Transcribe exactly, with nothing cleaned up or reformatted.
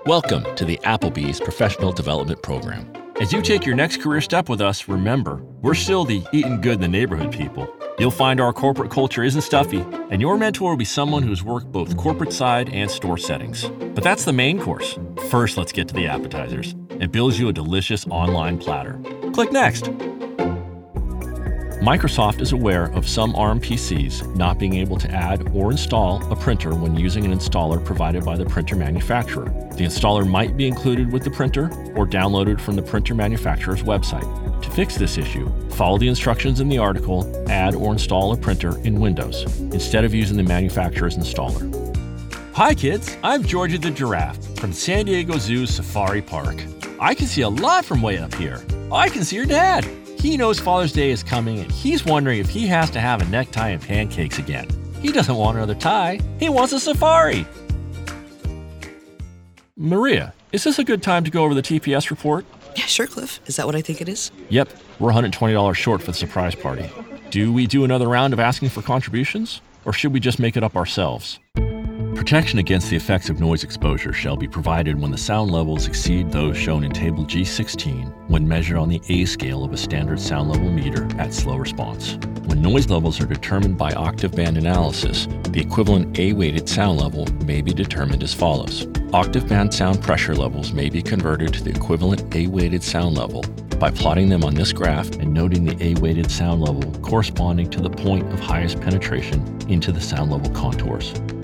Welcome to the Applebee's Professional Development Program. As you take your next career step with us, remember, we're still the eating good in the neighborhood people. You'll find our corporate culture isn't stuffy, and your mentor will be someone who's worked both corporate side and store settings. But that's the main course. First, let's get to the appetizers and build you a delicious online platter. Click Next. Microsoft is aware of some ARM P Cs not being able to add or install a printer when using an installer provided by the printer manufacturer. The installer might be included with the printer or downloaded from the printer manufacturer's website. To fix this issue, follow the instructions in the article, add or install a printer in Windows, instead of using the manufacturer's installer. Hi kids, I'm Georgie the Giraffe from San Diego Zoo's Safari Park. I can see a lot from way up here. I can see your dad. He knows Father's Day is coming and he's wondering if he has to have a necktie and pancakes again. He doesn't want another tie. He wants a safari. Maria, is this a good time to go over the T P S report? Yeah, sure, Cliff. Is that what I think it is? Yep, we're one hundred twenty dollars short for the surprise party. Do we do another round of asking for contributions? Or should we just make it up ourselves? Protection against the effects of noise exposure shall be provided when the sound levels exceed those shown in Table G sixteen when measured on the A scale of a standard sound level meter at slow response. When noise levels are determined by octave band analysis, the equivalent A-weighted sound level may be determined as follows. Octave band sound pressure levels may be converted to the equivalent A-weighted sound level by plotting them on this graph and noting the A-weighted sound level corresponding to the point of highest penetration into the sound level contours.